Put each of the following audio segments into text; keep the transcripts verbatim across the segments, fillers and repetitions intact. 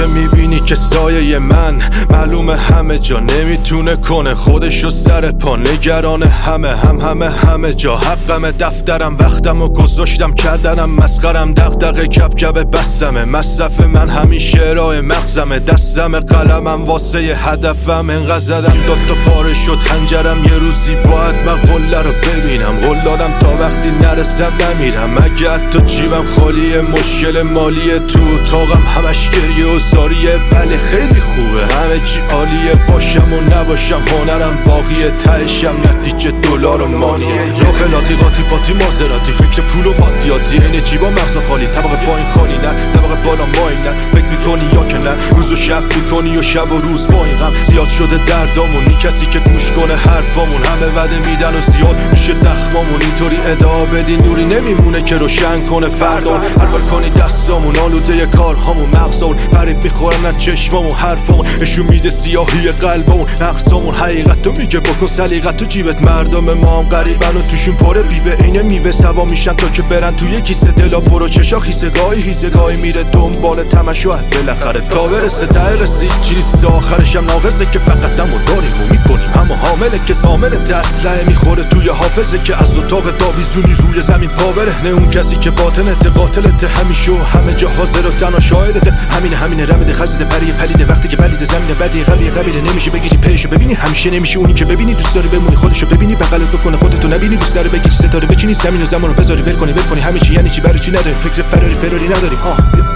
که میبینی که سایه من معلومه همه جا نمیتونه کنه خودشو سر پا، نگران همه هم همه همه جا. حقم دفترم وقتم و گذاشتم کردنم مسخرم، دغدغه کپ کپ بسمه مصرف من همین شعرهای مغزمه، دستم قلمم واسه هدفم، انقدر زدم داد تا پاره شد هنجرم، یه روزی باید من قله رو ببینم، قول دادم تا وقتی نرسم نمیرم، اگه حتی جیبم خالیه مشکل مالیه، تو اتاقم همش گریه و زاریه، ولی خیلی خوبه همه چی عالیه، باشم و نباشم هنرم باقیه، تهشم نتیجه دلار و مانیه، یا خلاطی قاطی باتی مازراتی، فکر پول و مادیاتی، این جیبا مغز خالی، طبق پایین خالی نه طبق بالا ماین نه، فکر میکنی یا که نه، روز و شب میکنی و شب و روز با این غم، زیاد شده دردامون، نی کسی که گوش کنه حرفامون، همه وعده میدن و زیاد میشه زخمامون، اینطوری ادعا بدی نوری نمیمونه که روشن کنه فردان، هر کنی دستامون آلوده کارهامون، مغزمون فریب میخورن از چشمامون، حرفامون نشون میده سیاهی قلبمون، نقصامون حقیقتو میگه بکن سلیقتو جیبت، مردم ما هم غریبن و توشون پره بیوه، اینه میوه سوا میشن تا که برن توی کیسه، دلا پرو چشا خیسه، گاهی هیزه گاهی میره دنبال تماشا، بالاخره تا برسه ته قصه چیز آخرش هم ناقصه که فقط همو داریم و میکنیم، اما حامله که سامل اسلحه میخوره توی حافظه، که از اتاق داویزونی روی زمین پا بره، نه اون کسی که باطنته قاتلته، همیشه همه جا حاضر و تنها شاهدته، همین همین رمده خزیده پری پلیده، وقتی که بلید زمین بدی قوی قبیله نمیشه بگیری پیشو ببینی، همیشه نمیشه اونی که ببینی دوست داری بمونی، خودشو ببینی بغلت بکنه خودتو نبینی، دوست داری بگیری ستاره بچینی زمین و زمانو بذاری ول کنی ول کنی، همه چی یعنی چی برای چی نداریم، فکر فراری فراری نداریم، آه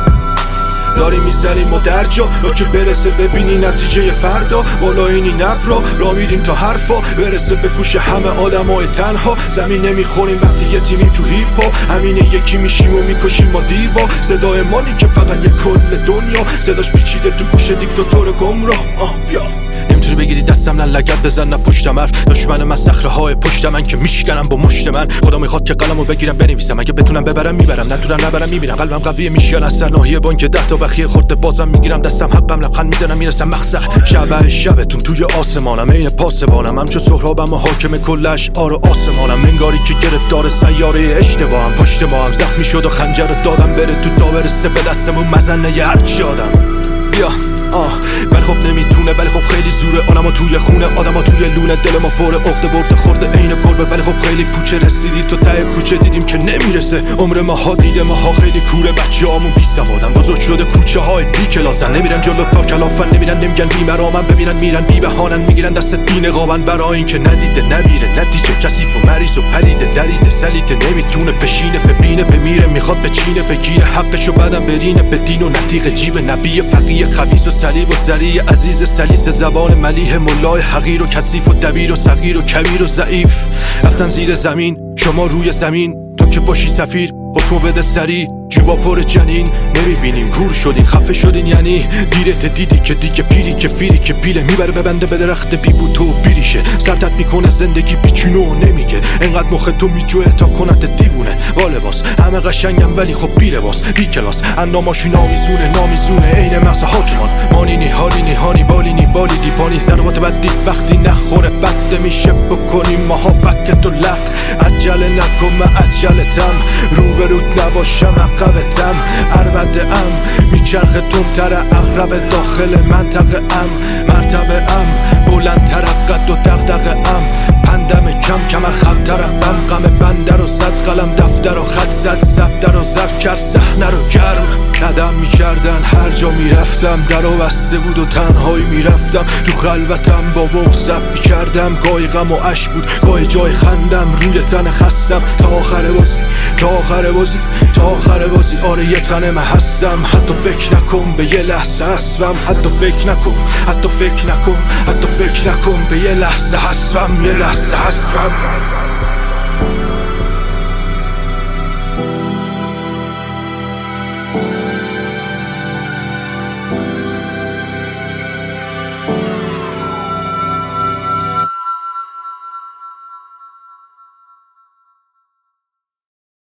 داری میزنیم و درجا را که برسه ببینی نتیجه فردا، بالا اینی نبرا را میریم تا حرفا برسه به گوش همه آدمای تنها، زمین نمیخوریم وقتی یه تیمیم تو هیپا، همینه یکی میشیم و میکشیم ما دیوا، صدای مانی که فقط یه کل دنیا، صداش پیچیده تو گوش دیکتاتور گمراه، آه بیا نمیتونی بگیری دستم نه لگد بزن نه پشتم حرف، دشمن من صخره های پشت من که میشکنم با مشت من، خدا میخواد که قلمو بگیرم بنویسم، اگه بتونم ببرم میبرم نتونم نبرم میبینم، قلبم قویه میشکن از سرناهی بانک ده تا بخیه خورده بازم میگیرم دستم، حقم لبخند میزنم میرسم مقصد، شب شبتون توی آسمانم عین پاسبانم، همچو سهرابم و حاکم کل اشعار و آسمانم، منگاری که گرفتار سیاره اشتباهم، پشت ما هم زخمی شد و خنجر دادم بره تو تا برسه به دستمون مزنه هر چی آدم، بیا آه ولی خب نمیتونه، ولی خب خیلی زوره، آدما توی خونه آدما توی لونه، دل ما پر عقده برده خورده عین گربه، ولی خب خیلی پوچه رسیدی تو ته کوچه دیدیم که نمیرسه، عمر ماها دیده ماها خیلی کوره، بچه‌هامون بی سوادن بزرگ شده کوچه های بی کلاسن، نمیرن جلو تا کلافن، نمیرن نمیگن بی مرامن، ببینن میرن بی بهانن، میگیرن دست دین قابن، برای اینکه ندیده نمیره، نتیجه کثیف و مریض و پلیده دریده سلیته، نمیتونه بشینه ببینه بمیره، میخواد بچینه بگیره حقشو بعدم برینه به دین و نتیق جیب نبی فقیه خبیث و صلیب و زری عزیز سلیس، زبان ملیح ملای حقیر و کثیف و دبیر و صغیر و کبیر و ضعیف، رفتن زیر زمین شما روی زمین تا که باشی سفیر، حکم بده سری جیبا پر جنین، نمیبینیم کور شدین خفه شدین، یعنی دیرت دیدی که دیگه پیری که فیری که پیله میبره ببنده به درخت بی بوتو بیریشه، سرتت میکنه زندگی بیچونو نمیگه، انقدر مخ تو میجوه تا کنت دیوونه، با لباس همه قشنگم ولی خب بی لباس بی کلاس، انداماشون نامیزونه نامیزونه عین مغز حاکمان، مانینی حالینی هانی بالینی بالی دیپانی، ضربات بدی وقتی نخوره بد میشه بکنیم ماها فکت و لق، عجله نکن من عجلتم روبروت نباشم عقبتم، عربده ام میچرخه تندتر اغرب داخل منطقه ام، مرتبه ام بلندتر قد و دغدغه ام، پندم کم کمر خمتر بم، غم بنده رو زد قلم دفتر و خط زد زبده رو زب کرد صحنه رو گرم، قدم میکردن هر جا میرفتم، در و بسته بود و تنهایی میرفتم، تو خلوتم با بغض زب میکردم، گاهی غم و عشق بود گاهی جای خندم، روی تن خستم تا آخر بازی تا آخر بازی تا آخر بازی، آره یه تنم هستم، حتی فکر نکن به یه لحظه هستم، حتی فکر نکن حتی فکر نکن حتی فکر نکن به یه لحظه هستم، یه لحظه هستم.